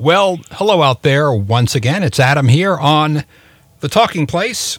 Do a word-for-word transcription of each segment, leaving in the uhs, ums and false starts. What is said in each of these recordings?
Well, hello out there once again. It's Adam here on The Talking Place,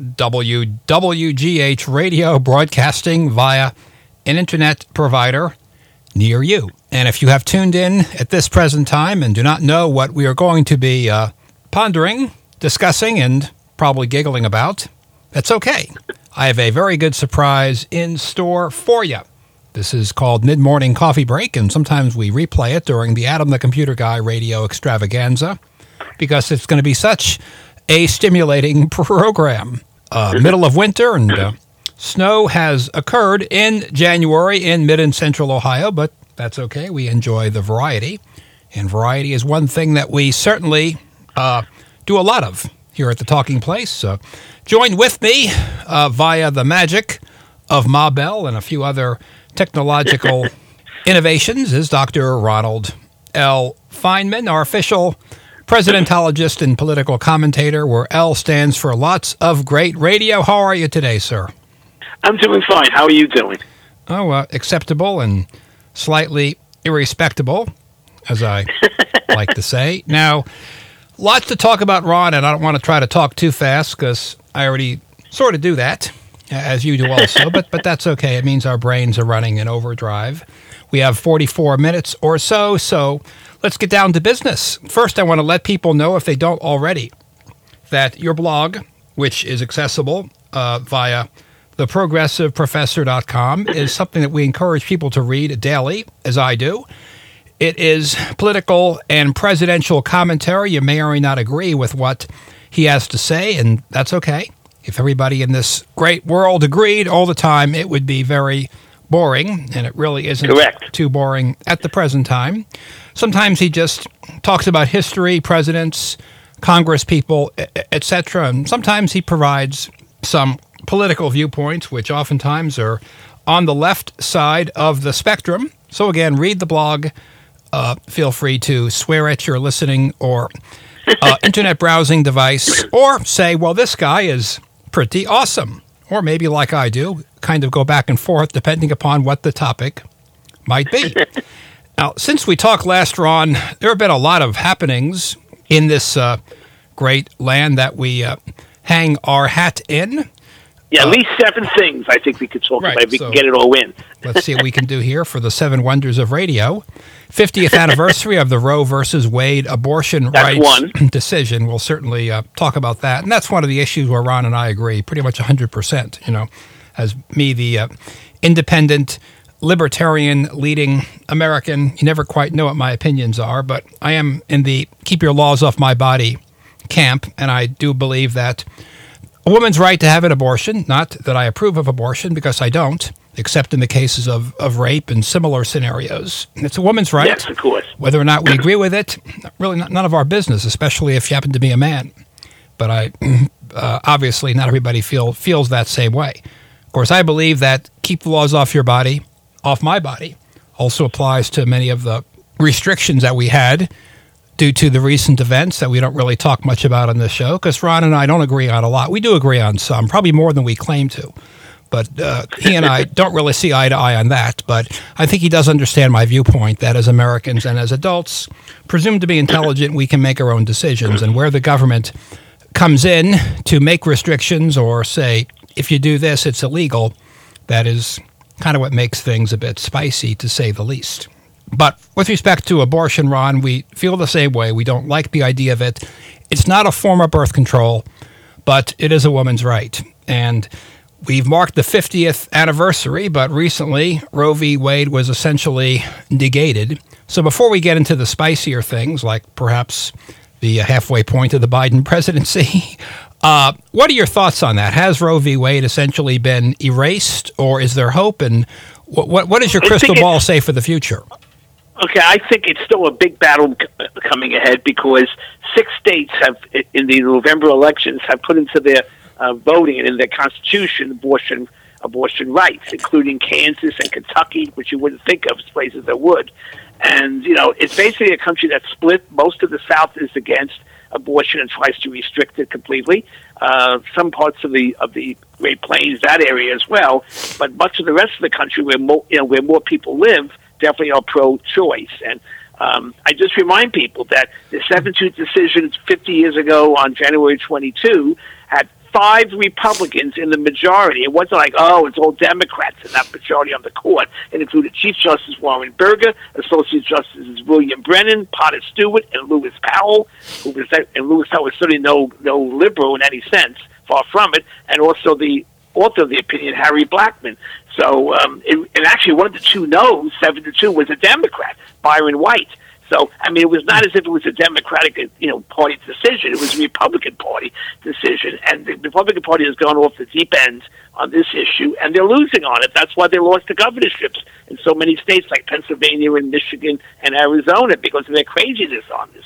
W W G H Radio, broadcasting via an internet provider near you. And if you have tuned in at this present time and do not know what we are going to be uh, pondering, discussing, and probably giggling about, that's okay. I have a very good surprise in store for you. This is called Mid-Morning Coffee Break, and sometimes we replay it during the Adam the Computer Guy radio extravaganza because it's going to be such a stimulating program. Uh, middle of winter, and uh, snow has occurred in January in mid and central Ohio, but that's okay. We enjoy the variety, and variety is one thing that we certainly uh, do a lot of here at the Talking Place. Uh, joined with me uh, via the magic of Ma Bell and a few other technological innovations is Doctor Ronald L. Feynman, our official presidentologist and political commentator, where L stands for lots of great radio. How are you today, sir? I'm doing fine. How are you doing? Oh, uh, acceptable and slightly irrespectable, as I like to say. Now, lots to talk about, Ron, and I don't want to try to talk too fast because I already sort of do that, as you do also, but but that's okay. It means our brains are running in overdrive. We have forty-four minutes or so, so let's get down to business. First, I want to let people know, if they don't already, that your blog, which is accessible uh, via the progressive professor dot com, is something that we encourage people to read daily, as I do. It is political and presidential commentary. You may or may not agree with what he has to say, and that's okay. If everybody in this great world agreed all the time, it would be very boring, and it really isn't Correct. Too boring at the present time. Sometimes he just talks about history, presidents, Congress people, et cetera, and sometimes he provides some political viewpoints, which oftentimes are on the left side of the spectrum. So again, read the blog. Uh, feel free to swear at your listening or uh, internet browsing device, or say, well, this guy is pretty awesome. Or maybe, like I do, kind of go back and forth depending upon what the topic might be. Now, since we talked last, Ron, there have been a lot of happenings in this uh, great land that we uh, hang our hat in. Yeah, at uh, least seven things I think we could talk right, about if we so can get it all in. Let's see what we can do here for the seven wonders of radio. fiftieth anniversary of the Roe versus Wade abortion That's rights one. decision. We'll certainly uh, talk about that. And that's one of the issues where Ron and I agree pretty much one hundred percent. You know, as me, the uh, independent, libertarian, leading American, you never quite know what my opinions are, but I am in the keep your laws off my body camp, and I do believe that a woman's right to have an abortion, not that I approve of abortion, because I don't, except in the cases of, of rape and similar scenarios. It's a woman's right. Yes, of course. Whether or not we agree with it, really not, none of our business, especially if you happen to be a man. But I, uh, obviously, not everybody feel, feels that same way. Of course, I believe that keep the laws off your body, off my body, also applies to many of the restrictions that we had due to the recent events that we don't really talk much about on this show, because Ron and I don't agree on a lot. We do agree on some, probably more than we claim to. But uh, he and I don't really see eye to eye on that. But I think he does understand my viewpoint that as Americans and as adults, presumed to be intelligent, we can make our own decisions. And where the government comes in to make restrictions or say, if you do this, it's illegal, that is kind of what makes things a bit spicy, to say the least. But with respect to abortion, Ron, we feel the same way. We don't like the idea of it. It's not a form of birth control, but it is a woman's right. And we've marked the fiftieth anniversary, but recently Roe v. Wade was essentially negated. So before we get into the spicier things, like perhaps the halfway point of the Biden presidency, uh, what are your thoughts on that? Has Roe v. Wade essentially been erased, or is there hope? And what what, what does your crystal ball say for the future? Okay, I think it's still a big battle c- coming ahead because six states have, in the November elections, have put into their uh, voting and in their constitution abortion abortion rights, including Kansas and Kentucky, which you wouldn't think of as places that would. And, you know, it's basically a country that's split. Most of the South is against abortion and tries to restrict it completely. Uh, some parts of the of the Great Plains, that area as well, but much of the rest of the country, where more, you know, where more people live, definitely are pro-choice. And Um, I just remind people that the seven two decision fifty years ago on January twenty-second had five Republicans in the majority. It wasn't like, oh, it's all Democrats in that majority on the court. It included Chief Justice Warren Burger, Associate Justices William Brennan, Potter Stewart, and Lewis Powell, who was that, and Lewis Powell was certainly no no liberal in any sense, far from it, and also the author of the opinion, Harry Blackmun. So, um, it, and actually one of the two no's, seven to two, was a Democrat, Byron White. So, I mean, it was not as if it was a Democratic, you know, Party decision. It was a Republican Party decision, and the Republican Party has gone off the deep end on this issue, and they're losing on it. That's why they lost the governorships in so many states like Pennsylvania and Michigan and Arizona, because of their craziness on this.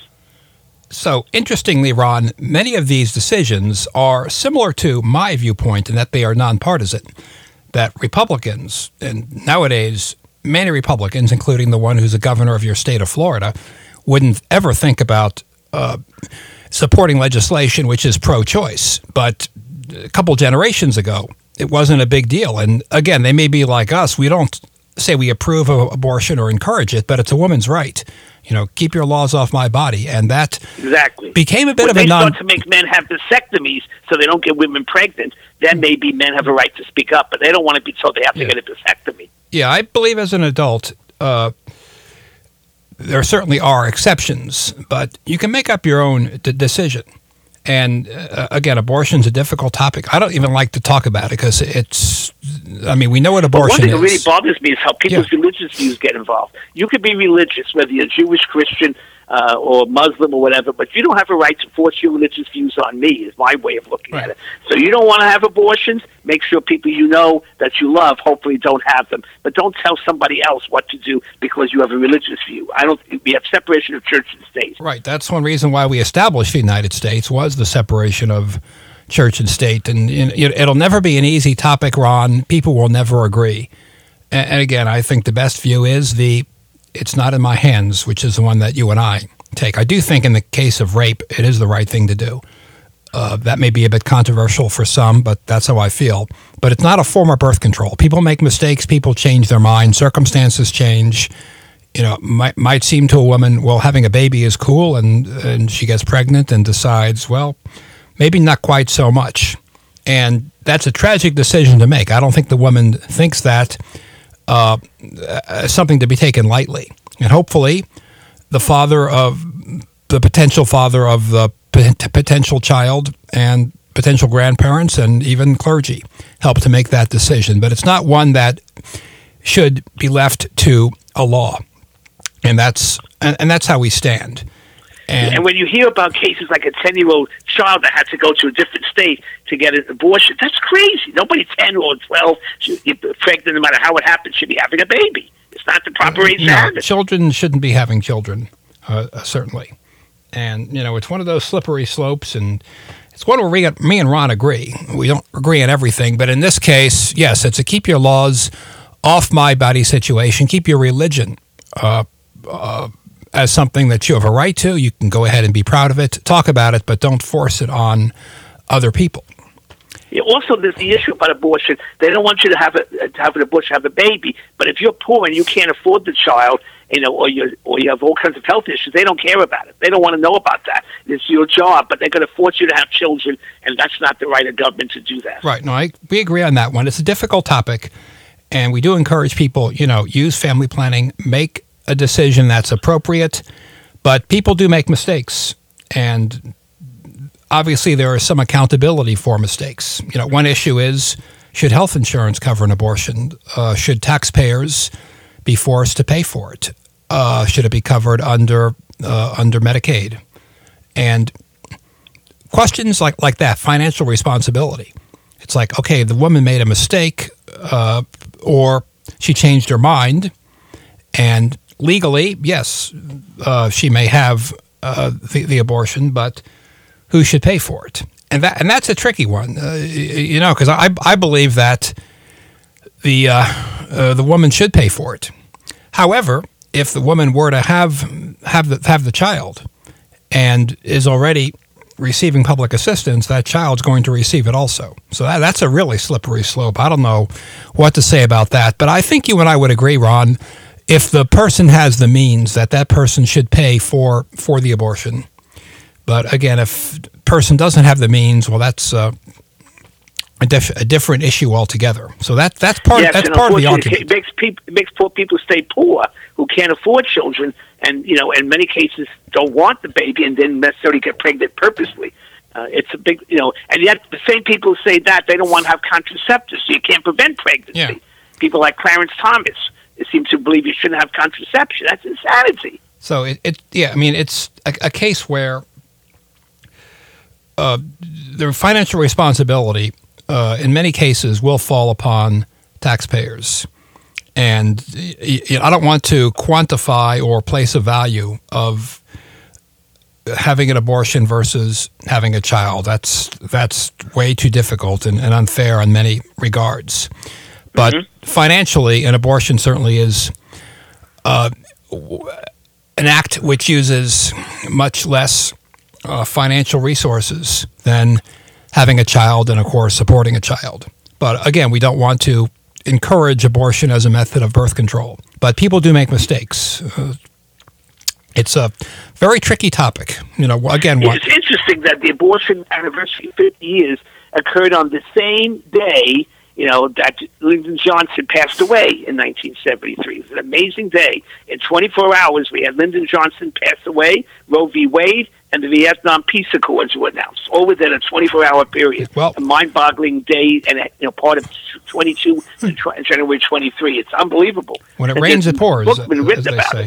So, interestingly, Ron, many of these decisions are similar to my viewpoint in that they are nonpartisan, that Republicans, and nowadays many Republicans, including the one who's the governor of your state of Florida, wouldn't ever think about uh, supporting legislation which is pro-choice. But a couple generations ago, it wasn't a big deal. And again, they may be like us. We don't say we approve of abortion or encourage it, but it's a woman's right. You know, keep your laws off my body. And that exactly became a bit when of a a non... They start to make men have vasectomies so they don't get women pregnant, then maybe men have a right to speak up, but they don't want to be told they have to Yeah. get a vasectomy. Yeah, I believe as an adult, uh, there certainly are exceptions, but you can make up your own d- decision. And uh, again, abortion's a difficult topic. I don't even like to talk about it because it's, I mean, we know what But abortion one thing is. that really bothers me is how people's Yeah. religious views get involved. You could be religious, whether you're Jewish, Christian, uh, or Muslim or whatever, but you don't have a right to force your religious views on me, is my way of looking Right. at it. So you don't want to have abortions, make sure people you know that you love hopefully don't have them. But don't tell somebody else what to do because you have a religious view. I don't. We have separation of church and state. Right. That's one reason why we established the United States was the separation of church and state. And you know, it'll never be an easy topic, Ron. People will never agree. And, and again, I think the best view is the it's not in my hands, which is the one that you and I take. I do think in the case of rape, it is the right thing to do. Uh, that may be a bit controversial for some, but that's how I feel. But it's not a form of birth control. People make mistakes. People change their mind. Circumstances change. You know, might might seem to a woman, well, having a baby is cool, and and she gets pregnant and decides, well, maybe not quite so much. And that's a tragic decision to make. I don't think the woman thinks that uh, as something to be taken lightly. And hopefully, the father of the potential father of the potential child and potential grandparents and even clergy help to make that decision. But it's not one that should be left to a law. And that's and, and that's how we stand. And, And when you hear about cases like a ten-year-old child that had to go to a different state to get an abortion, that's crazy. Nobody ten or twelve, should, pregnant, no matter how it happens, should be having a baby. It's not the proper age to no, have it. children shouldn't be having children, uh, uh, certainly. And, you know, it's one of those slippery slopes, and it's one where we got, me and Ron agree. We don't agree on everything, but in this case, yes, it's a keep your laws off my body situation. Keep your religion uh, uh, as something that you have a right to. You can go ahead and be proud of it, talk about it, but don't force it on other people. Yeah, also, there's the issue about abortion. They don't want you to have a to have an abortion, have a baby. But if you're poor and you can't afford the child, you know, or you or you have all kinds of health issues, they don't care about it. They don't want to know about that. It's your job, but they're going to force you to have children, and that's not the right of government to do that. Right. No, I, we agree on that one. It's a difficult topic, and we do encourage people, you know, use family planning, make a decision that's appropriate, but people do make mistakes, and obviously there is some accountability for mistakes. You know, one issue is, should health insurance cover an abortion? Uh, should taxpayers be forced to pay for it? Uh, should it be covered under uh, under Medicaid? And questions like, like that, financial responsibility. It's like, okay, the woman made a mistake, uh, or she changed her mind, and legally, yes, uh, she may have uh, the, the abortion, but who should pay for it? And that and that's a tricky one, uh, you know, because I I believe that the uh, uh, the woman should pay for it. However, if the woman were to have have the have the child and is already receiving public assistance, that child's going to receive it also. So that, that's a really slippery slope. I don't know what to say about that, but I think you and I would agree, Ron. if the person has the means, that that person should pay for for the abortion. But again, if the person doesn't have the means, well, that's uh, a, diff- a different issue altogether. So that that's part yes, that's and part of the unfortunately, argument. It makes people it makes poor people stay poor who can't afford children, and you know, in many cases, don't want the baby and didn't necessarily get pregnant purposely. Uh, it's a big, you know, and yet the same people who say that they don't want to have contraceptives, so you can't prevent pregnancy. Yeah. People like Clarence Thomas seem to believe you shouldn't have contraception. That's insanity. So it, it yeah, I mean, it's a, a case where uh, the financial responsibility, uh, in many cases, will fall upon taxpayers. And y- y- I don't want to quantify or place a value of having an abortion versus having a child. That's that's way too difficult and, and unfair in many regards. But mm-hmm. financially, an abortion certainly is uh, an act which uses much less uh, financial resources than having a child and, of course, supporting a child. But again, we don't want to encourage abortion as a method of birth control. But people do make mistakes. Uh, It's a very tricky topic. You know, again, what? It's interesting that the abortion anniversary, fifty years, occurred on the same day, you know, that Lyndon Johnson passed away in nineteen seventy-three. It was an amazing day. In twenty-four hours, we had Lyndon Johnson pass away, Roe v. Wade, and the Vietnam Peace Accords were announced, all within a twenty-four hour period. Well, a mind-boggling day, and you know, part of twenty-two and January twenty-three. It's unbelievable. When it and rains, it pours, book been written as they about say. It.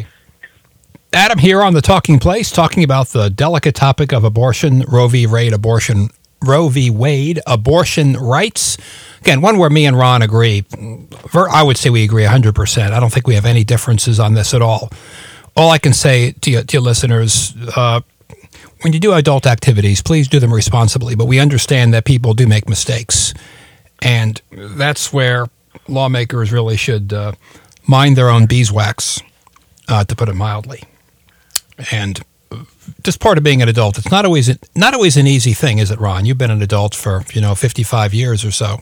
Adam here on the Talking Place, talking about the delicate topic of abortion, Roe v. Wade, abortion, Roe v. Wade, abortion rights. Again, one where me and Ron agree. I would say we agree one hundred percent. I don't think we have any differences on this at all. All I can say to you, to your listeners, uh, when you do adult activities, please do them responsibly. But we understand that people do make mistakes. And that's where lawmakers really should uh, mind their own beeswax, uh, to put it mildly. And just part of being an adult, it's not always not always an easy thing, is it, Ron? You've been an adult for, you know, fifty-five years or so.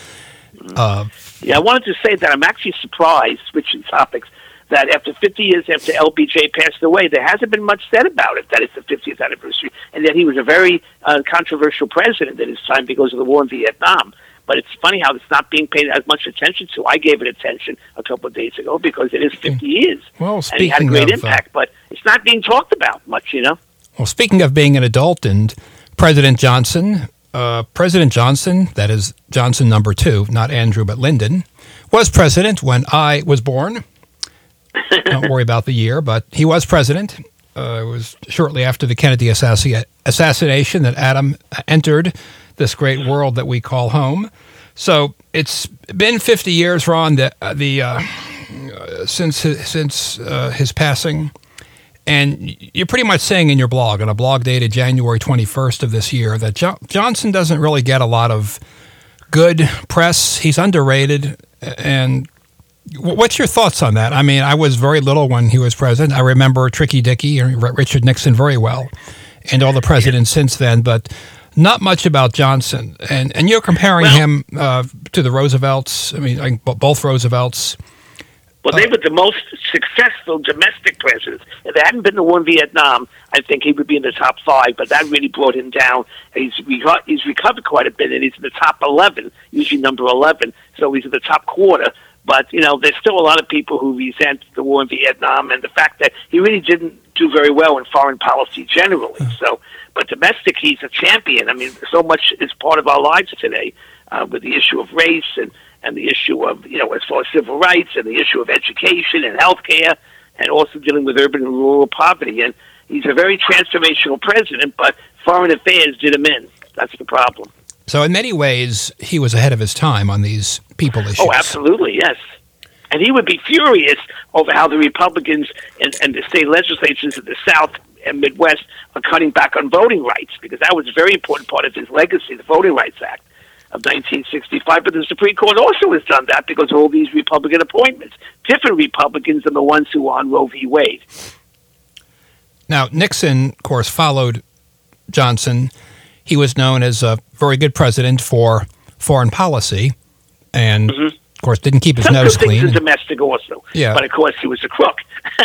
Uh, yeah, I wanted to say that I'm actually surprised, switching topics, that after fifty years after L B J passed away, there hasn't been much said about it, that it's the fiftieth anniversary, and that he was a very uh, controversial president at his time because of the war in Vietnam. But it's funny how it's not being paid as much attention to. I gave it attention a couple of days ago because it is fifty years. Well, and he had a great of, impact, uh, but it's not being talked about much, you know? Well, speaking of being an adult and President Johnson, uh, President Johnson, that is Johnson number two, not Andrew, but Lyndon, was president when I was born. Don't worry about the year, but he was president. Uh, it was shortly after the Kennedy assassi- assassination that Adam entered this great world that we call home. So it's been fifty years, Ron, the, uh, the uh, since his, since uh, his passing, and you're pretty much saying in your blog, on a blog dated January twenty-first of this year, that jo- Johnson doesn't really get a lot of good press. He's underrated. And what's your thoughts on that? I mean, I was very little when he was president. I remember Tricky Dicky and Richard Nixon very well, and all the presidents since then, but not much about Johnson. And and you're comparing well, him uh, to the Roosevelts. I mean, I, both Roosevelts. Well, they were the most successful domestic presidents. If it hadn't been the war in Vietnam, I think he would be in the top five, but that really brought him down. He's, reco- he's recovered quite a bit, and he's in the top eleven, usually number eleven, so he's in the top quarter. But, you know, there's still a lot of people who resent the war in Vietnam and the fact that he really didn't do very well in foreign policy generally. So, but domestic, he's a champion. I mean, so much is part of our lives today uh, with the issue of race and, and the issue of, you know, as far as civil rights and the issue of education and healthcare and also dealing with urban and rural poverty. And he's a very transformational president, but foreign affairs did him in. That's the problem. So in many ways, he was ahead of his time on these people issues. Oh, absolutely, yes. And he would be furious over how the Republicans and, and the state legislatures in the South and Midwest are cutting back on voting rights, because that was a very important part of his legacy, the Voting Rights Act of nineteen sixty-five. But the Supreme Court also has done that because of all these Republican appointments, different Republicans than the ones who were on Roe v. Wade. Now, Nixon, of course, followed Johnson. He was known as a very good president for foreign policy. And, mm-hmm. of course, didn't keep his Some nose good things clean. in domestic also. Yeah. But, of course, he was a crook.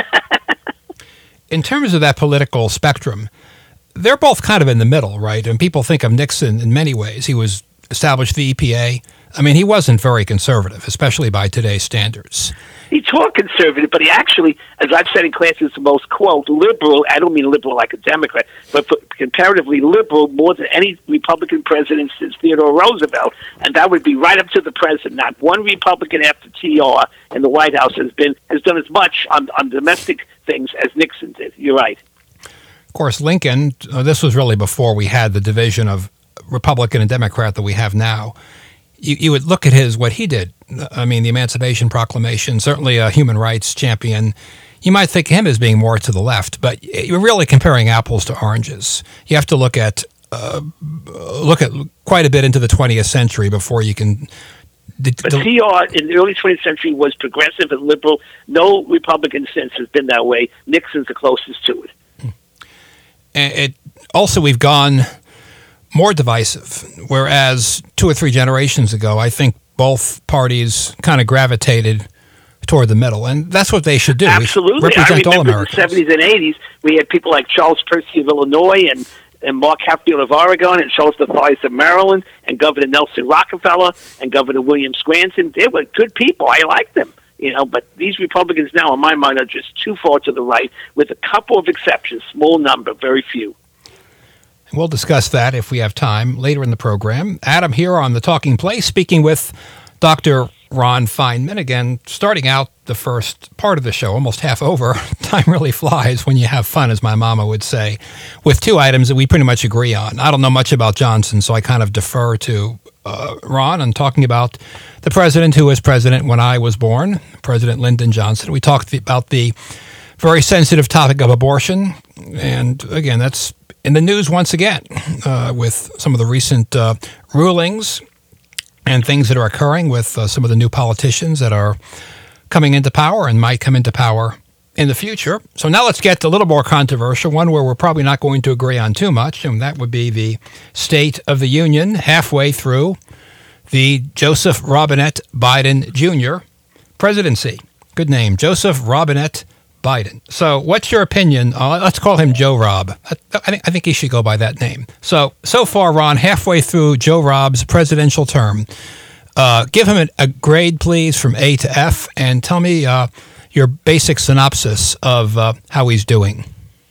In terms of that political spectrum, they're both kind of in the middle, right? And people think of Nixon in many ways. He was established the E P A. I mean, he wasn't very conservative, especially by today's standards. He talked conservative, but he actually, as I've said in classes, the most, quote, liberal, I don't mean liberal like a Democrat, but comparatively liberal more than any Republican president since Theodore Roosevelt, and that would be right up to the president. Not one Republican after T R in the White House has been has done as much on, on domestic things as Nixon did. You're right. Of course, Lincoln, uh, this was really before we had the division of Republican and Democrat that we have now. You, you would look at his what he did. I mean, the Emancipation Proclamation, certainly a human rights champion. You might think of him as being more to the left, but you're really comparing apples to oranges. You have to look at uh, look at quite a bit into the twentieth century before you can. D- but T R in the early twentieth century was progressive and liberal. No Republican since has been that way. Nixon's the closest to it. And it also, we've gone more divisive, whereas two or three generations ago, I think both parties kind of gravitated toward the middle, and that's what they should do. Absolutely. Represent I all remember Americans. In the seventies and eighties, we had people like Charles Percy of Illinois and, and Mark Hatfield of Oregon and Charles Mathias of Maryland and Governor Nelson Rockefeller and Governor William Scranton. They were good people. I liked them. You know, but these Republicans now, in my mind, are just too far to the right, with a couple of exceptions, small number, very few. We'll discuss that if we have time later in the program. Adam here on The Talking Place, speaking with Doctor Ron Feinman. Again, starting out the first part of the show, almost half over. Time really flies when you have fun, as my mama would say, with two items that we pretty much agree on. I don't know much about Johnson, so I kind of defer to uh, Ron on talking about the president who was president when I was born, President Lyndon Johnson. We talked about the very sensitive topic of abortion. And again, that's in the news once again uh, with some of the recent uh, rulings and things that are occurring with uh, some of the new politicians that are coming into power and might come into power in the future. So now let's get a little more controversial, one where we're probably not going to agree on too much, and that would be the State of the Union halfway through the Joseph Robinette Biden Junior presidency. Good name, Joseph Robinette Biden. So what's your opinion? Uh, let's call him Joe Rob. I, I, think, I think he should go by that name. So, so far, Ron, halfway through Joe Rob's presidential term, uh, give him a, a grade, please, from A to F, and tell me uh, your basic synopsis of uh, how he's doing.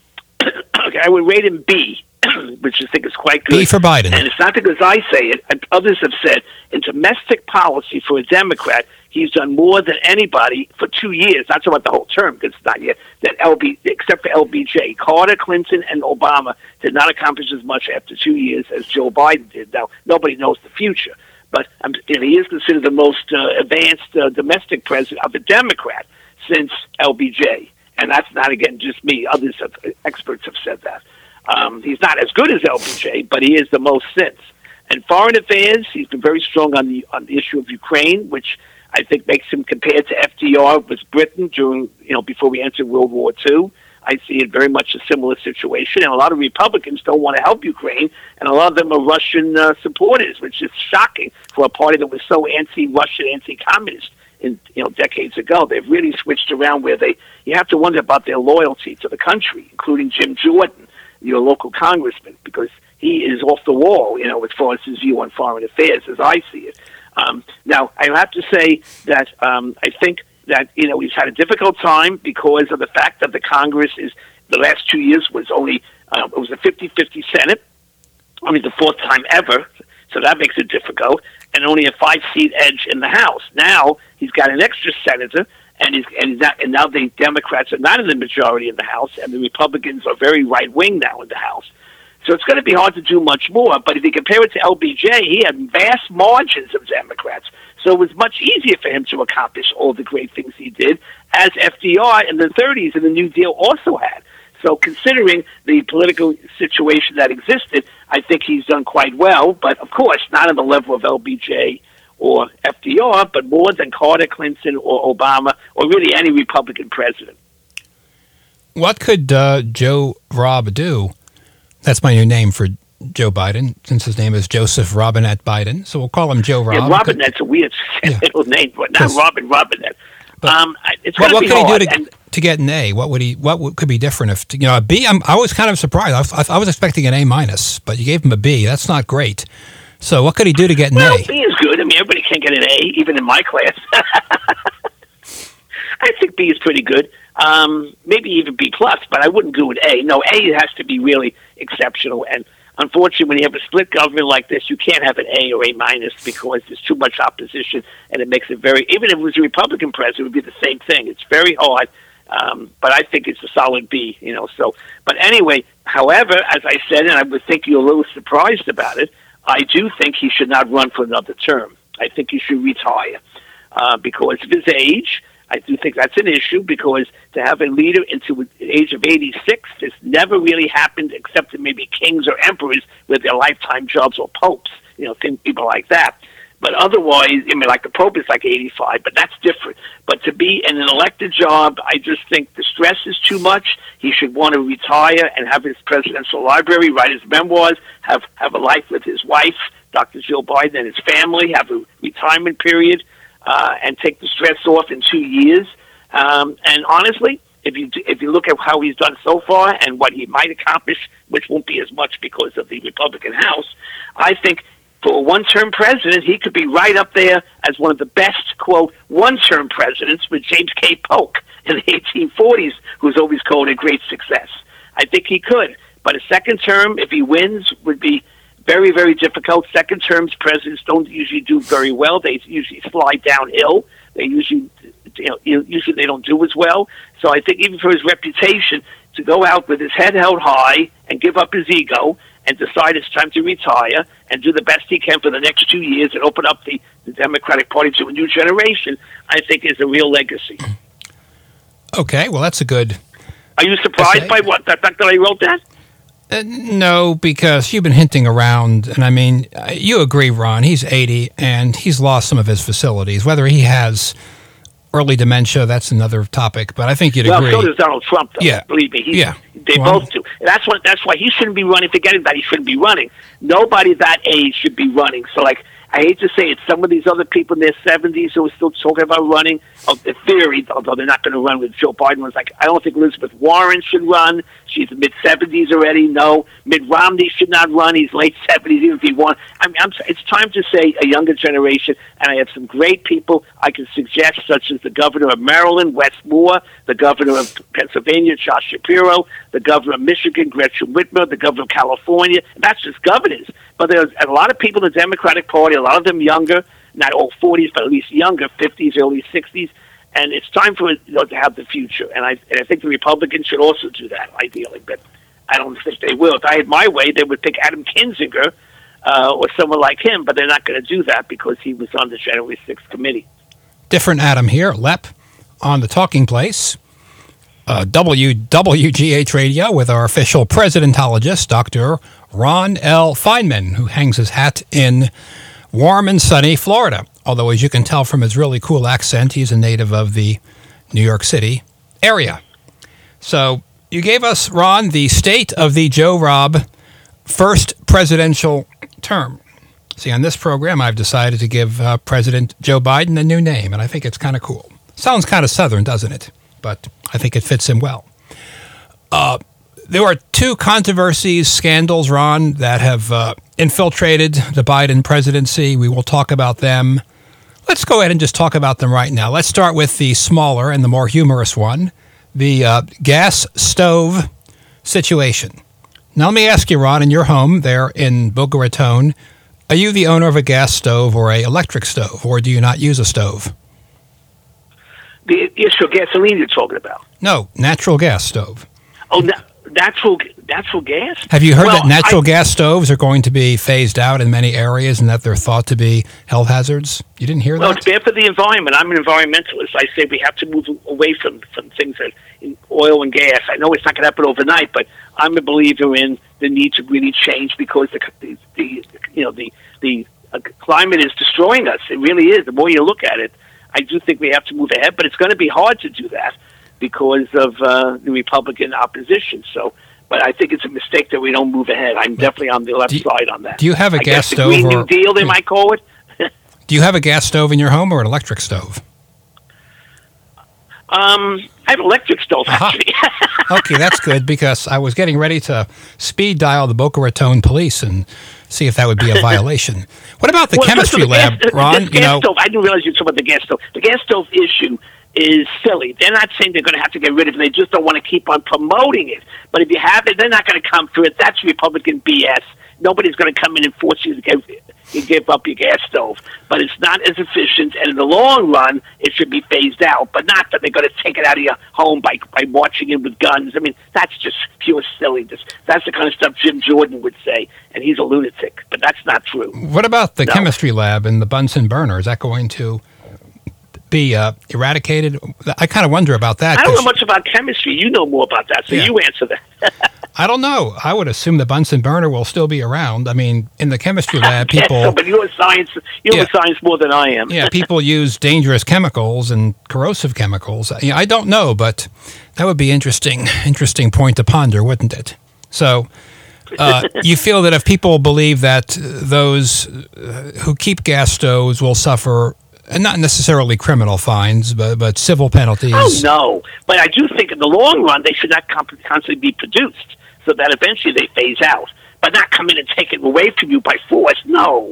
Okay, I would rate him B, which I think is quite good. B for Biden. And it's not because I say it. Others have said in domestic policy for a Democrat, he's done more than anybody for two years. Not talking about the whole term, because it's not yet. That L B, except for L B J, Carter, Clinton, and Obama did not accomplish as much after two years as Joe Biden did. Now, nobody knows the future, but um, you know, he is considered the most uh, advanced uh, domestic president of a Democrat since L B J. And that's not, again, just me. Others have, experts have said that. Um, he's not as good as L B J, but he is the most since. And foreign affairs, he's been very strong on the on the issue of Ukraine, which I think makes him compared to F D R with Britain during, you know, before we entered World War Two. I see it very much a similar situation, and a lot of Republicans don't want to help Ukraine, and a lot of them are Russian uh, supporters, which is shocking for a party that was so anti-Russian, anti-communist in, you know, decades ago. They've really switched around where they, you have to wonder about their loyalty to the country, including Jim Jordan, your local congressman, because he is off the wall, you know, as far as his view on foreign affairs, as I see it. Um, now, I have to say that um, I think that, you know, he's had a difficult time because of the fact that the Congress is, the last two years was only, uh, it was a fifty-fifty Senate, only the fourth time ever, so that makes it difficult, and only a five-seat edge in the House. Now, he's got an extra senator, and, he's, and, he's not, and now the Democrats are not in the majority in the House, and the Republicans are very right-wing now in the House. So it's going to be hard to do much more. But if you compare it to L B J, he had vast margins of Democrats. So it was much easier for him to accomplish all the great things he did, as F D R in the thirties and the New Deal also had. So considering the political situation that existed, I think he's done quite well. But, of course, not on the level of L B J or F D R, but more than Carter, Clinton, or Obama, or really any Republican president. What could uh, Joe Rob do? That's my new name for Joe Biden, since his name is Joseph Robinette Biden. So we'll call him Joe Rob. Yeah, Robinette's a weird Yeah. little name, but not Robin Robinette. But um, I- it's What, going what to be could he hard. do to, and to get an A? What would he? What would, could be different if you know a B? I'm, I was kind of surprised. I was, I was expecting an A minus, but you gave him a B. That's not great. So what could he do to get an well, A? B is good. I mean, everybody can get an A, even in my class. I think B is pretty good. Um, maybe even B plus, but I wouldn't go with A. No, A has to be really exceptional. And unfortunately, when you have a split government like this, you can't have an A or A minus because there's too much opposition, and it makes it very. Even if it was a Republican president, it would be the same thing. It's very hard. Um, but I think it's a solid B. You know. So, but anyway, however, as I said, and I would think you're a little surprised about it, I do think he should not run for another term. I think he should retire uh, because of his age. I do think that's an issue because to have a leader into the age of eighty-six, this never really happened except to maybe kings or emperors with their lifetime jobs or popes, you know, think people like that. But otherwise, I mean, like the Pope is like eighty-five, but that's different. But to be in an elected job, I just think the stress is too much. He should want to retire and have his presidential library, write his memoirs, have, have a life with his wife, Doctor Jill Biden, and his family, have a retirement period. Uh, and take the stress off in two years. Um, and honestly, if you if you look at how he's done so far and what he might accomplish, which won't be as much because of the Republican House, I think for a one-term president, he could be right up there as one of the best, quote, one-term presidents with James K. Polk in the eighteen forties, who's always called a great success. I think he could. But a second term, if he wins, would be very, very difficult. Second terms presidents don't usually do very well. They usually slide downhill. They usually, you know, usually they don't do as well. So I think even for his reputation, to go out with his head held high and give up his ego and decide it's time to retire and do the best he can for the next two years and open up the, the Democratic Party to a new generation, I think is a real legacy. Okay, well that's a good. Are you surprised by what the fact that I wrote that? Uh, no, because you've been hinting around, and I mean, uh, you agree, Ron. He's eighty, and he's lost some of his facilities. Whether he has early dementia, that's another topic. But I think you'd well, agree. Well, so does Donald Trump, though. Yeah. Believe me. He's, yeah. They well, both do. And that's what. That's why he shouldn't be running. Forgetting that he shouldn't be running. Nobody that age should be running. So, like, I hate to say it, some of these other people in their seventies who are still talking about running, of the theory, although they're not going to run with Joe Biden, was like, I don't think Elizabeth Warren should run. She's mid-seventies already. No. Mitt Romney should not run. He's late seventies, even if he won. I mean, I'm, it's time to say a younger generation, and I have some great people I can suggest, such as the governor of Maryland, Wes Moore, the governor of Pennsylvania, Josh Shapiro, the governor of Michigan, Gretchen Whitmer, the governor of California. And that's just governors. But there's a lot of people in the Democratic Party, a lot of them younger, not all forties, but at least younger, fifties, early sixties. And it's time for it, you know, to have the future. And I, and I think the Republicans should also do that, ideally. But I don't think they will. If I had my way, they would pick Adam Kinzinger uh, or someone like him, but they're not going to do that because he was on the January sixth committee. Different Adam here, Lep, on the Talking Place. Uh, W W G H Radio with our official presidentologist, Doctor Ron L. Feynman, who hangs his hat in warm and sunny Florida. Although, as you can tell from his really cool accent, he's a native of the New York City area. So you gave us, Ron, the state of the Joe Rob first presidential term. See, on this program, I've decided to give uh, President Joe Biden a new name, and I think it's kind of cool. Sounds kind of Southern, doesn't it? But I think it fits him well. Uh, there are two controversies, scandals, Ron, that have uh, infiltrated the Biden presidency. We will talk about them. Let's go ahead and just talk about them right now. Let's start with the smaller and the more humorous one, the uh, gas stove situation. Now, let me ask you, Ron, in your home there in Boca Raton, are you the owner of a gas stove or an electric stove, or do you not use a stove? The issue of gasoline you're talking about? No, natural gas stove. Oh, na- natural natural gas? Have you heard well, that natural I, gas stoves are going to be phased out in many areas and that they're thought to be health hazards? You didn't hear well, that? Well, it's bad for the environment. I'm an environmentalist. I say we have to move away from, from things that in oil and gas. I know it's not going to happen overnight, but I'm a believer in the need to really change because the, the, the you know the the uh, climate is destroying us. It really is. The more you look at it, I do think we have to move ahead, but it's going to be hard to do that because of uh, the Republican opposition. So, but I think it's a mistake that we don't move ahead. I'm definitely on the left you, side on that. Do you have a I gas guess stove? The Green or, New Deal, they yeah. might call it. Do you have a gas stove in your home or an electric stove? Um, I have an electric stove, actually. Okay, that's good, because I was getting ready to speed dial the Boca Raton police and see if that would be a violation. What about the well, chemistry the lab, gas, Ron? The you gas know, stove, I didn't realize you were talking about the gas stove. The gas stove issue is silly. They're not saying they're going to have to get rid of it. They just don't want to keep on promoting it. But if you have it, they're not going to come through it. That's Republican B S. Nobody's going to come in and force you to give, you give up your gas stove. But it's not as efficient, and in the long run, it should be phased out. But not that they're going to take it out of your home by, by marching in with guns. I mean, that's just pure silliness. That's the kind of stuff Jim Jordan would say, and he's a lunatic. But that's not true. What about the no. chemistry lab and the Bunsen burner? Is that going to be uh, eradicated? I kind of wonder about that. I don't know much about chemistry. You know more about that, so yeah. you answer that. I don't know. I would assume the Bunsen burner will still be around. I mean, in the chemistry lab, people... so, but you're a science, you're yeah. a science more than I am. Yeah, people use dangerous chemicals and corrosive chemicals. Yeah, I don't know, but that would be interesting. Interesting point to ponder, wouldn't it? So, uh, you feel that if people believe that those who keep gas stoves will suffer... And not necessarily criminal fines, but but civil penalties. Oh, no. But I do think in the long run, they should not constantly be produced so that eventually they phase out. But not come in and take it away from you by force. No.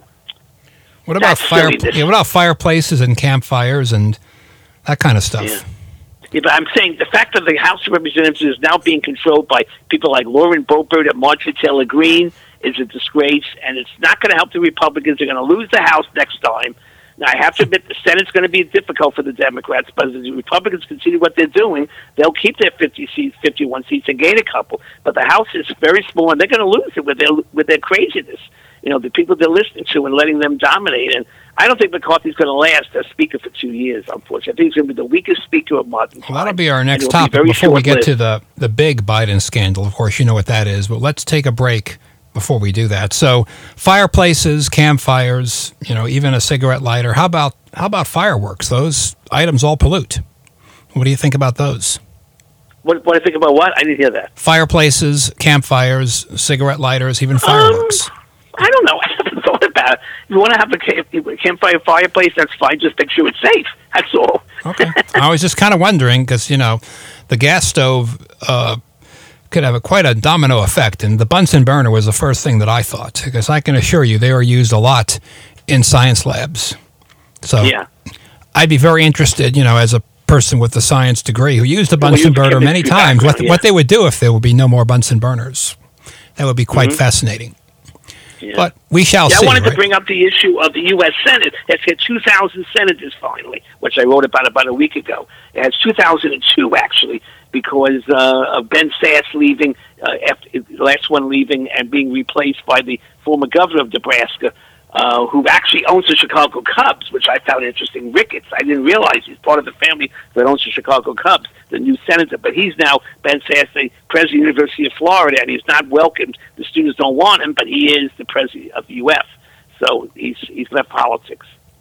What about fire? Yeah, what about fireplaces and campfires and that kind of stuff? Yeah. Yeah, but I'm saying the fact that the House of Representatives is now being controlled by people like Lauren Boebert and Marjorie Taylor Greene is a disgrace, and it's not going to help the Republicans. They're going to lose the House next time. Now, I have to admit the Senate's going to be difficult for the Democrats, but if the Republicans continue what they're doing, they'll keep their fifty seats, fifty-one seats, and gain a couple. But the House is very small, and they're going to lose it with their with their craziness. You know, the people they're listening to and letting them dominate. And I don't think McCarthy's going to last as Speaker for two years, unfortunately. I think he's going to be the weakest Speaker of modern times. Well, that'll be our next topic be before we get to the, the big Biden scandal. Of course, you know what that is. But let's take a break before we do that. So fireplaces, campfires, you know, even a cigarette lighter. How about how about fireworks? Those items all pollute. What do you think about those? What, what do I think about what? I didn't hear that. Fireplaces, campfires, cigarette lighters, even fireworks. Um, I don't know. I haven't thought about it. If you want to have a camp, campfire fireplace, that's fine. Just make sure it's safe. That's all. Okay. I was just kind of wondering because, you know, the gas stove uh, could have a, quite a domino effect. And the Bunsen burner was the first thing that I thought, because I can assure you they are used a lot in science labs. So yeah. I'd be very interested, you know, as a person with a science degree who used a Bunsen well, burner many times, what, yeah. what they would do if there would be no more Bunsen burners. That would be quite mm-hmm. fascinating. Yeah. But we shall yeah, see. I wanted right? to bring up the issue of the U S Senate. It's had two thousand senators finally, which I wrote about about a week ago. It has two thousand two, actually, because uh, of Ben Sasse leaving, uh, after the last one leaving and being replaced by the former governor of Nebraska, uh, who actually owns the Chicago Cubs, which I found interesting. Ricketts. I didn't realize he's part of the family that owns the Chicago Cubs, the new senator. But he's now, Ben Sasse, president of the University of Florida, and he's not welcomed. The students don't want him, but he is the president of the U F. So he's he's left politics.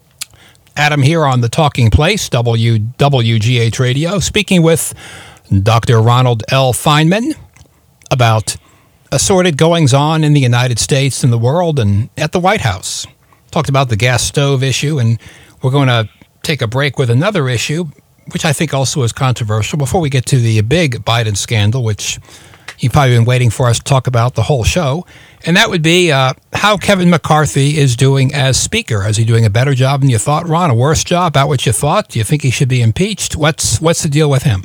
Adam here on The Talking Place, W W G H Radio, speaking with Doctor Ronald L. Feynman about assorted goings-on in the United States and the world and at the White House. Talked about the gas stove issue, and we're going to take a break with another issue, which I think also is controversial, before we get to the big Biden scandal, which you've probably been waiting for us to talk about the whole show. And that would be uh, how Kevin McCarthy is doing as Speaker. Is he doing a better job than you thought, Ron? A worse job? About what you thought? Do you think he should be impeached? What's what's the deal with him?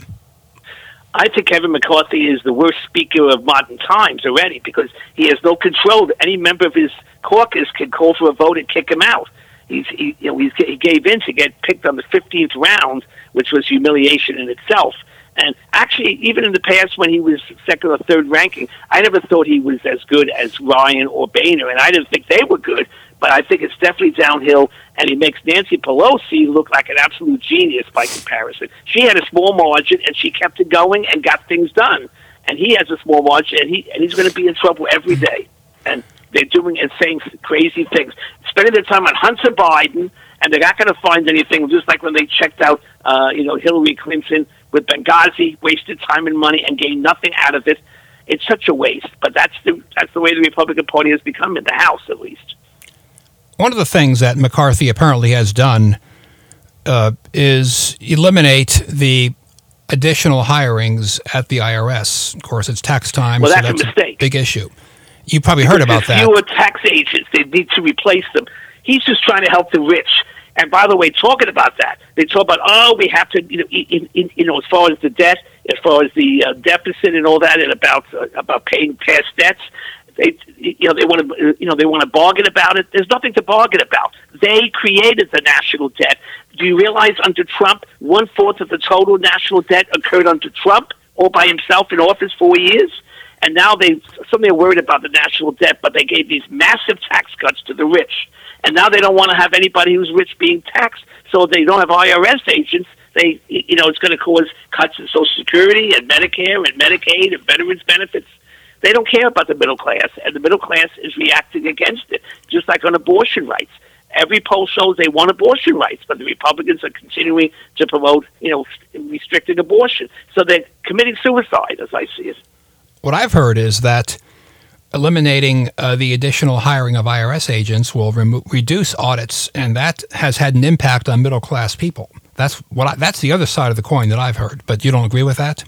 I think Kevin McCarthy is the worst speaker of modern times already, because he has no control. Any member of his caucus can call for a vote and kick him out. He's, he, you know, he's, he gave in to get picked on the fifteenth round, which was humiliation in itself. And actually, even in the past when he was second or third ranking, I never thought he was as good as Ryan or Boehner, and I didn't think they were good. But I think it's definitely downhill, and he makes Nancy Pelosi look like an absolute genius by comparison. She had a small margin, and she kept it going and got things done. And he has a small margin, and he and he's going to be in trouble every day. And they're doing and saying crazy things, spending their time on Hunter Biden, and they're not going to find anything. Just like when they checked out, uh, you know, Hillary Clinton with Benghazi, wasted time and money, and gained nothing out of it. It's such a waste. But that's the that's the way the Republican Party has become in the House, at least. One of the things that McCarthy apparently has done uh, is eliminate the additional hirings at the I R S. Of course, it's tax time, well, so that's, that's a mistake. a big issue. You probably heard about that. Fewer tax agents, they need to replace them. He's just trying to help the rich. And by the way, talking about that, they talk about, oh, we have to, you know, in, in, you know, as far as the debt, as far as the uh, deficit and all that, and about uh, about paying past debts. They, you know, they want to, you know, they want to bargain about it. There's nothing to bargain about. They created the national debt. Do you realize under Trump, one fourth of the total national debt occurred under Trump, all by himself in office four years? And now they, some they're worried about the national debt, but they gave these massive tax cuts to the rich. And now they don't want to have anybody who's rich being taxed, so they don't have I R S agents. They, you know, it's going to cause cuts in Social Security and Medicare and Medicaid and veterans benefits. They don't care about the middle class, and the middle class is reacting against it, just like on abortion rights. Every poll shows they want abortion rights, but the Republicans are continuing to promote, you know, restricting abortion. So they're committing suicide, as I see it. What I've heard is that eliminating uh, the additional hiring of I R S agents will remo- reduce audits, and that has had an impact on middle-class people. That's what I, that's the other side of the coin that I've heard, but you don't agree with that?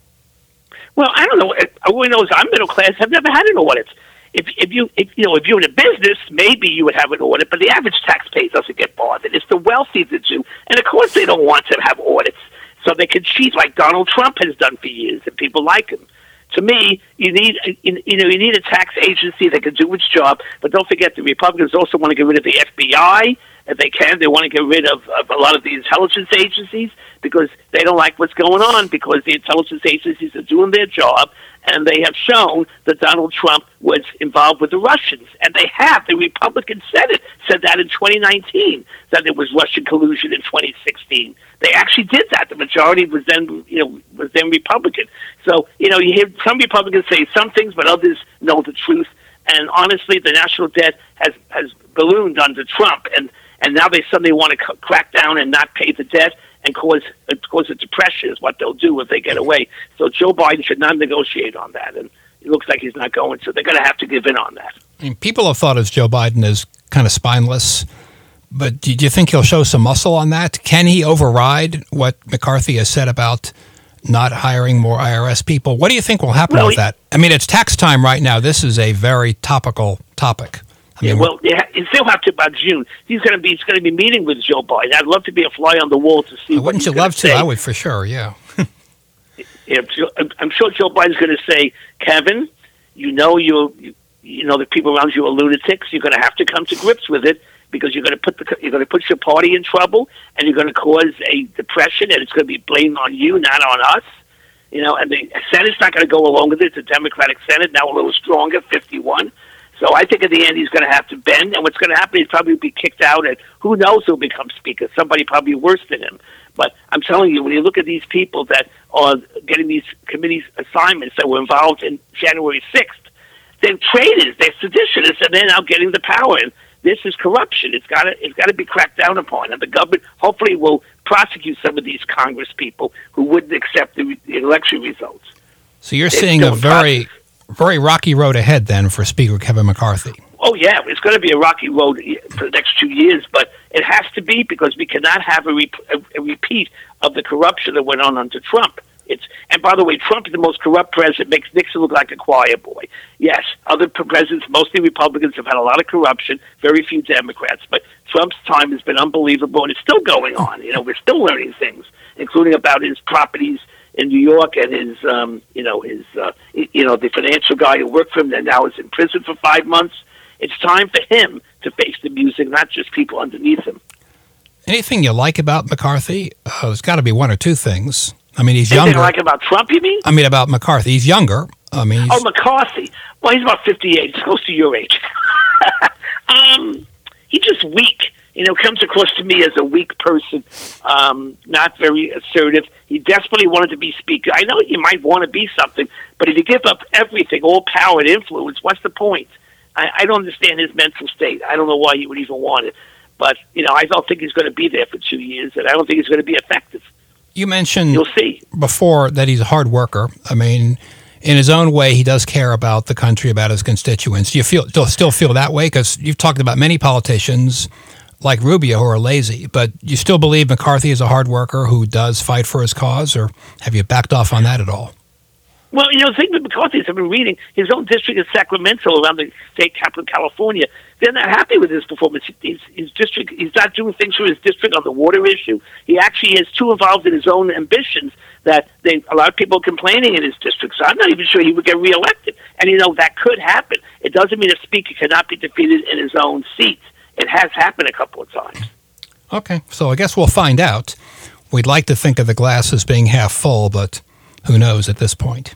Well, I don't know. All I know is I'm middle class. I've never had an audit. If if you if you know if you're in a business, maybe you would have an audit, but the average taxpayer doesn't get bothered. It's the wealthy that do, and of course they don't want to have audits, so they can cheat like Donald Trump has done for years, and people like him. To me, you need you know you need a tax agency that can do its job, but don't forget the Republicans also want to get rid of the F B I if they can. They want to get rid of, of a lot of the intelligence agencies because they don't like what's going on, because the intelligence agencies are doing their job, and they have shown that Donald Trump was involved with the Russians, and they have. The Republican Senate said that in twenty nineteen, that there was Russian collusion in twenty sixteen. They actually did that. The majority was then, you know, was then Republican. So, you know, you hear some Republicans say some things, but others know the truth. And honestly, the national debt has, has ballooned under Trump, and, and now they suddenly want to c- crack down and not pay the debt and cause cause a depression is what they'll do if they get away. So Joe Biden should not negotiate on that, and it looks like he's not going to. They're going to have to give in on that. I mean, people have thought of Joe Biden as kind of spineless, but do you think he'll show some muscle on that? Can he override what McCarthy has said about not hiring more I R S people? What do you think will happen well, with he, that? I mean, it's tax time right now. This is a very topical topic. I yeah, mean, well, yeah, he still have to about June. He's going to be. He's going to be meeting with Joe Biden. I'd love to be a fly on the wall to see. Wouldn't you love to? Say. I would for sure. Yeah. yeah I'm sure Joe Biden's going to say, Kevin, you know you you know the people around you are lunatics. You're going to have to come to grips with it, because you're going to put the you're going to put your party in trouble, and you're going to cause a depression, and it's going to be blamed on you, not on us. You know, and the Senate's not going to go along with it. It's a Democratic Senate, now a little stronger, fifty-one. So I think at the end he's going to have to bend, and what's going to happen is probably be kicked out, and who knows who'll become Speaker, somebody probably worse than him. But I'm telling you, when you look at these people that are getting these committee assignments that were involved in January sixth, they're traitors, they're seditionists, and they're now getting the power. And this is corruption. It's got to it's got to be cracked down upon, and the government hopefully will prosecute some of these Congress people who wouldn't accept the, the election results. So you're seeing a very, very rocky road ahead then for Speaker Kevin McCarthy. Oh yeah, it's going to be a rocky road for the next two years, but it has to be, because we cannot have a, re- a repeat of the corruption that went on under Trump. It's, and by the way, Trump is the most corrupt president, makes Nixon look like a choir boy. Yes, other presidents, mostly Republicans, have had a lot of corruption, very few Democrats, but Trump's time has been unbelievable, and it's still going on. You know, we're still learning things, including about his properties in New York and his, um, you know, his, uh, you know, the financial guy who worked for him and now is in prison for five months. It's time for him to face the music, not just people underneath him. Anything you like about McCarthy? Uh, there's got to be one or two things. I mean, he's Anything younger. you like about Trump, you mean? I mean, about McCarthy. He's younger. I mean, he's... Oh, McCarthy. Well, he's about fifty-eight. He's close to your age. um, he's just weak. You know, comes across to me as a weak person, um, not very assertive. He desperately wanted to be Speaker. I know you might want to be something, but if you give up everything, all power and influence, what's the point? I, I don't understand his mental state. I don't know why he would even want it. But, you know, I don't think he's going to be there for two years, and I don't think he's going to be effective. You mentioned You'll see. before that he's a hard worker. I mean, in his own way, he does care about the country, about his constituents. Do you feel still still feel that way? Because you've talked about many politicians like Rubio who are lazy, but you still believe McCarthy is a hard worker who does fight for his cause, or have you backed off on that at all? Well, you know, the thing with McCarthy is I've been reading his own district in Sacramento around the state capital of California. They're not happy with his performance. His, his district, he's not doing things for his district on the water issue. He actually is too involved in his own ambitions that they, a lot of people are complaining in his district. So I'm not even sure he would get reelected. And, you know, that could happen. It doesn't mean a speaker cannot be defeated in his own seat. It has happened a couple of times. Okay, so I guess we'll find out. We'd like to think of the glass as being half full, but who knows at this point.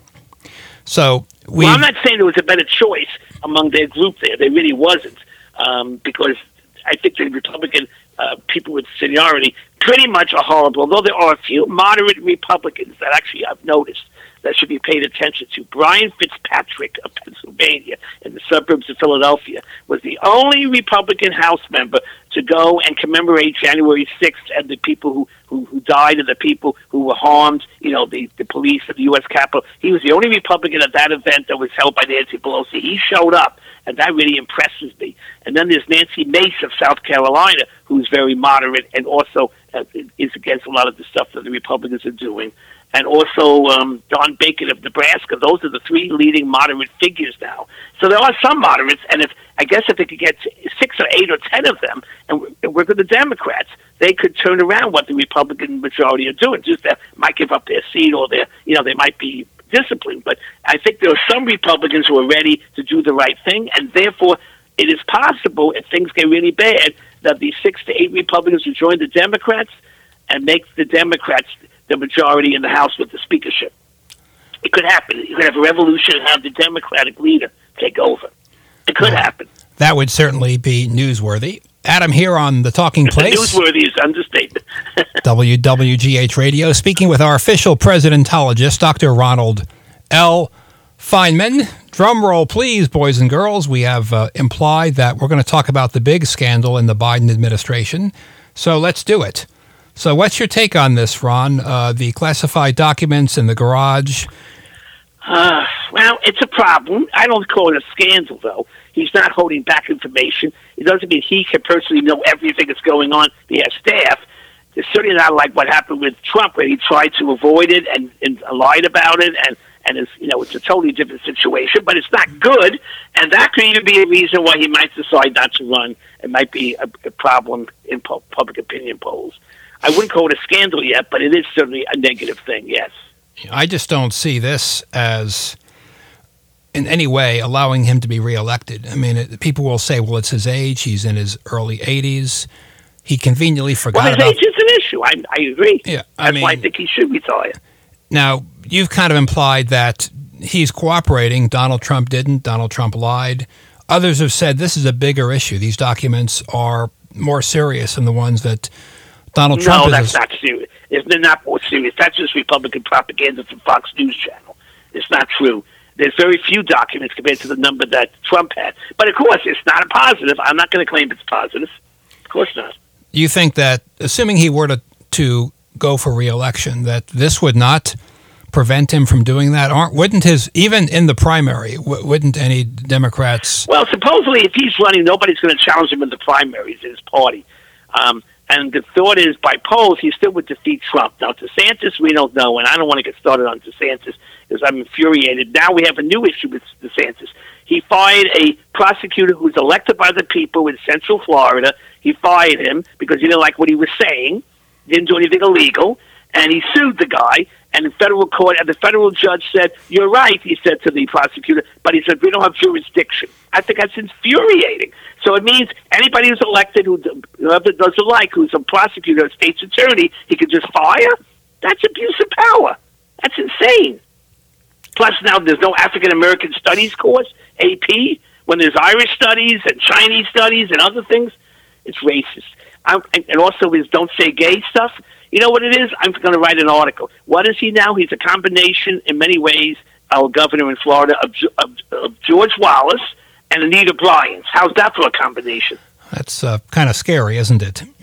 So we. Well, I'm not saying there was a better choice among their group there. There really wasn't, um, because I think the Republican uh, people with seniority pretty much are horrible. Although there are a few moderate Republicans that actually I've noticed that should be paid attention to. Brian Fitzpatrick of Pennsylvania in the suburbs of Philadelphia was the only Republican House member to go and commemorate January sixth and the people who, who, who died and the people who were harmed, you know, the, the police at the U S Capitol. He was the only Republican at that event that was held by Nancy Pelosi. He showed up, and that really impresses me. And then there's Nancy Mace of South Carolina, who's very moderate and also uh, is against a lot of the stuff that the Republicans are doing. And also um, Don Bacon of Nebraska. Those are the three leading moderate figures now. So there are some moderates, and if I guess if they could get six or eight or ten of them and work with the Democrats, they could turn around what the Republican majority are doing. Just that might give up their seat, or their, you know, they might be disciplined. But I think there are some Republicans who are ready to do the right thing, and therefore it is possible, if things get really bad, that the six to eight Republicans will join the Democrats and make the Democrats the majority in the House with the speakership. It could happen. You could have a revolution and have the Democratic leader take over. It could well, happen. That would certainly be newsworthy. Adam here on The Talking Place. Newsworthy is understatement. W W G H Radio, speaking with our official presidentologist, Doctor Ronald L. Feynman. Drum roll, please, boys and girls. We have uh, implied that we're going to talk about the big scandal in the Biden administration, so let's do it. So what's your take on this, Ron? Uh, the classified documents in the garage? Uh, well, it's a problem. I don't call it a scandal, though. He's not holding back information. It doesn't mean he can personally know everything that's going on. He has staff. It's certainly not like what happened with Trump, where he tried to avoid it and, and lied about it, and, and it's, you know, it's a totally different situation, but it's not good, and that could even be a reason why he might decide not to run. It might be a, a problem in pu- public opinion polls. I wouldn't call it a scandal yet, but it is certainly a negative thing, yes. I just don't see this as in any way allowing him to be reelected. I mean, it, people will say, well, it's his age. He's in his early eighties. He conveniently forgot well, his about... age is an issue. I, I agree. Yeah, I That's mean, why I think he should retire. Now, you've kind of implied that he's cooperating. Donald Trump didn't. Donald Trump lied. Others have said this is a bigger issue. These documents are more serious than the ones that Donald Trump no, is... No, that's not serious. They're not more serious. That's just Republican propaganda from Fox News Channel. It's not true. There's very few documents compared to the number that Trump had. But, of course, it's not a positive. I'm not going to claim it's positive. Of course not. You think that, assuming he were to, to go for re-election, that this would not prevent him from doing that? Aren't, wouldn't his, even in the primary, w- wouldn't any Democrats... Well, supposedly, if he's running, nobody's going to challenge him in the primaries in his party. Um And the thought is, by polls, he still would defeat Trump. Now, DeSantis, we don't know, and I don't want to get started on DeSantis because I'm infuriated. Now we have a new issue with DeSantis. He fired a prosecutor who's elected by the people in Central Florida. He fired him because he didn't like what he was saying, didn't do anything illegal, and he sued the guy. And the federal court, and the federal judge said, "You're right," he said to the prosecutor, but he said, "We don't have jurisdiction." I think that's infuriating. So it means anybody who's elected, who whoever doesn't like, who's a prosecutor, a state's attorney, he could just fire? That's abuse of power. That's insane. Plus now there's no African American Studies course, A P, when there's Irish studies and Chinese studies and other things. It's racist. I'm, and also his "don't say gay" stuff. You know what it is? I'm going to write an article. What is he now? He's a combination, in many ways, our governor in Florida, of, of, of George Wallace and Anita Bryant. How's that for a combination? That's uh, kind of scary, isn't it?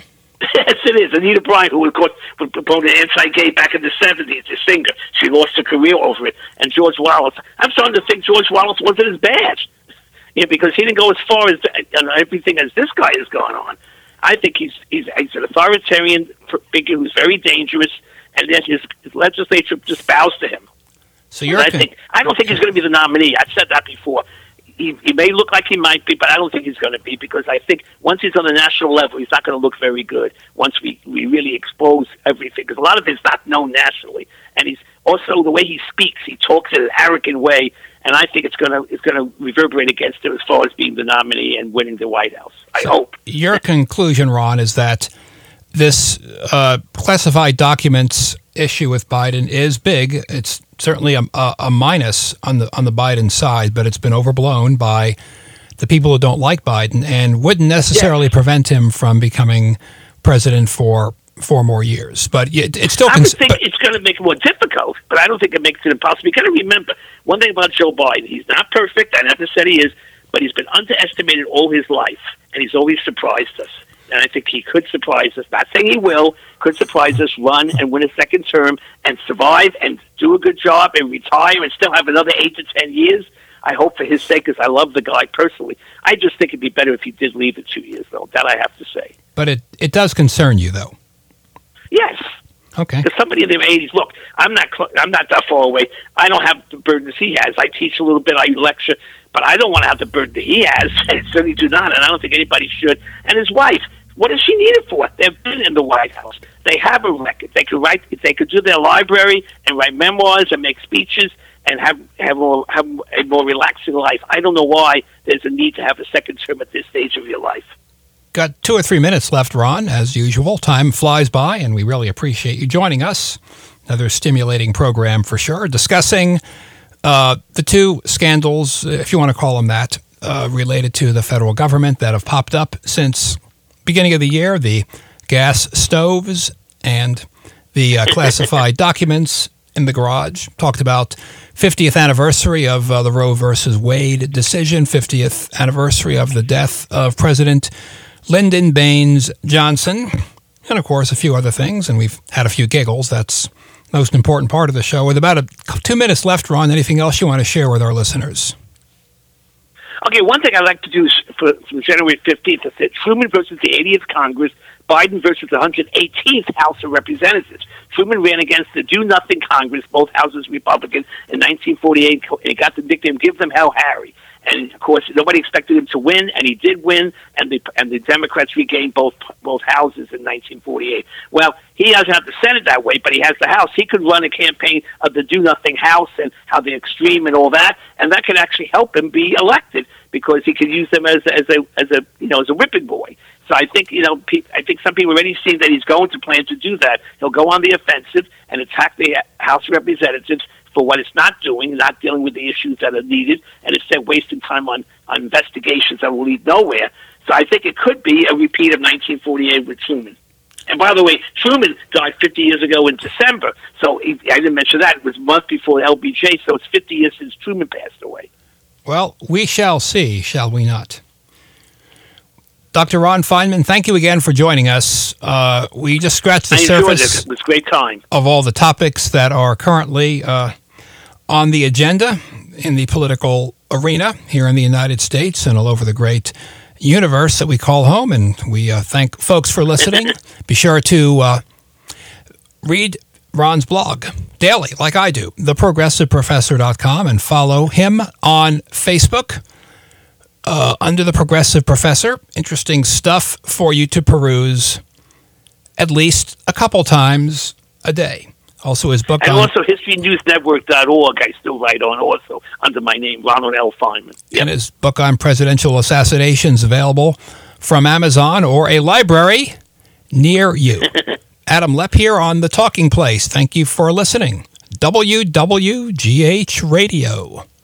Yes, it is. Anita Bryant, who was caught for promoting anti-gay back in the seventies, a singer. She lost her career over it. And George Wallace. I'm starting to think George Wallace wasn't as bad. Yeah, because he didn't go as far as uh, everything as this guy has gone on. I think he's he's, he's an authoritarian figure who's very dangerous, and then his, his legislature just bows to him. So you're I think I don't think he's going to be the nominee. I've said that before. He, he may look like he might be, but I don't think he's going to be, because I think once he's on the national level, he's not going to look very good once we, we really expose everything. Because a lot of it's not known nationally. And he's also, the way he speaks, he talks in an arrogant way, and I think it's going to it's going to reverberate against him as far as being the nominee and winning the White House. I so hope. Your conclusion, Ron, is that this uh, classified documents issue with Biden is big. It's certainly a, a, a minus on the on the Biden side, but it's been overblown by the people who don't like Biden and wouldn't necessarily yes. prevent him from becoming president for four more years. But it, it's still. I Cons- would think but, it's going to make it more difficult, but I don't think it makes it impossible. You got to remember one thing about Joe Biden: he's not perfect. I never said he is, but he's been underestimated all his life, and he's always surprised us. And I think he could surprise us. Not saying he will, could surprise us, run and win a second term and survive and do a good job and retire and still have another eight to ten years. I hope for his sake, because I love the guy personally. I just think it'd be better if he did leave in two years, though. That I have to say. But it, it does concern you, though. Yes. Okay. Because somebody in their eighties, look, I'm not cl- I'm not that far away. I don't have the burdens he has. I teach a little bit, I lecture, but I don't want to have the burden that he has. I certainly do not, and I don't think anybody should. And his wife. What does she need it for? They've been in the White House. They have a record. They could write. They could do their library and write memoirs and make speeches and have have more have a more relaxing life. I don't know why there's a need to have a second term at this stage of your life. Got two or three minutes left, Ron. As usual, time flies by, and we really appreciate you joining us. Another stimulating program for sure, discussing uh, the two scandals, if you want to call them that, uh, related to the federal government that have popped up since beginning of the year, the gas stoves and the uh, classified documents in the garage. Talked about fiftieth anniversary of uh, the Roe versus Wade decision, fiftieth anniversary of the death of President Lyndon Baines Johnson, and of course a few other things, and we've had a few giggles. That's the most important part of the show. With about a, two minutes left, Ron, anything else you want to share with our listeners? Okay, one thing I'd like to do is for, for January fifteenth is that Truman versus the eightieth Congress, Biden versus the one hundred eighteenth House of Representatives. Truman ran against the do-nothing Congress, both houses Republican, in nineteen forty-eight, and he got the nickname, "Give Them Hell, Harry." And, of course, nobody expected him to win, and he did win, and the and the Democrats regained both both houses in nineteen forty-eight. Well, he doesn't have the Senate that way, but he has the House. He could run a campaign of the do-nothing House and how they're extreme and all that, and that could actually help him be elected because he could use them as as a as a you know as a whipping boy. So I think you know pe- I think some people already see that he's going to plan to do that. He'll go on the offensive and attack the House of Representatives for what it's not doing, not dealing with the issues that are needed, and instead wasting time on, on investigations that will lead nowhere. So I think it could be a repeat of nineteen forty-eight with Truman. And by the way, Truman died fifty years ago in December, so he, I didn't mention that. It was a month before L B J, so it's fifty years since Truman passed away. Well, we shall see, shall we not? Doctor Ron Feinman, thank you again for joining us. Uh, we just scratched the I enjoyed surface it. It was a great time. of all the topics that are currently uh, on the agenda in the political arena here in the United States and all over the great universe that we call home. And we uh, thank folks for listening. Be sure to uh, read Ron's blog daily, like I do, the progressive professor dot com, and follow him on Facebook. Uh, under the Progressive Professor, interesting stuff for you to peruse at least a couple times a day. Also his book and on... also history news network dot org I still write on also under my name, Ronald L. Feinman. Yep. And his book on presidential assassinations available from Amazon or a library near you. Adam Lepp here on The Talking Place. Thank you for listening. W W G H Radio.